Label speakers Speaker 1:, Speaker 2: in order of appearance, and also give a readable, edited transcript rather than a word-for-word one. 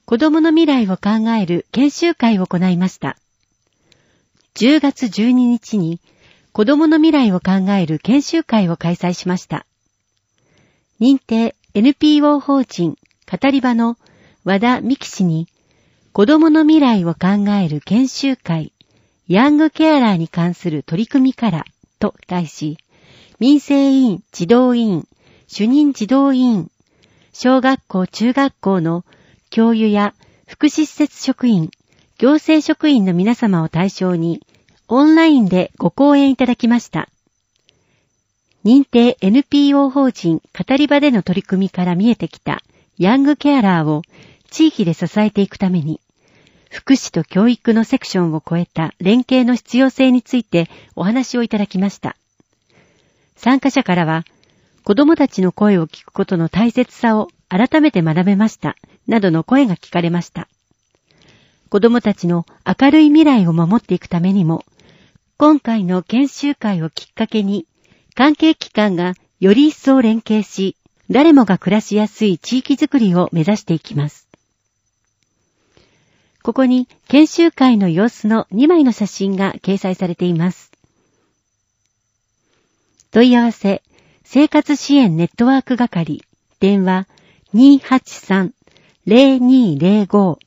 Speaker 1: 子供の未来を考える研修会を行いました。10月12日に子供の未来を考える研修会を開催しました。認定 NPO 法人語り場の和田美希氏に子供の未来を考える研修会ヤングケアラーに関する取り組みからと題し、民生委員、児童委員、主任児童委員、小学校、中学校の教諭や福祉施設職員、行政職員の皆様を対象にオンラインでご講演いただきました。認定 NPO 法人語り場での取り組みから見えてきたヤングケアラーを地域で支えていくために、福祉と教育のセクションを超えた連携の必要性についてお話をいただきました。参加者からは、子どもたちの声を聞くことの大切さを改めて学べました、などの声が聞かれました。子どもたちの明るい未来を守っていくためにも、今回の研修会をきっかけに、関係機関がより一層連携し、誰もが暮らしやすい地域づくりを目指していきます。ここに研修会の様子の2枚の写真が掲載されています。問い合わせ、生活支援ネットワーク係、電話 283-0205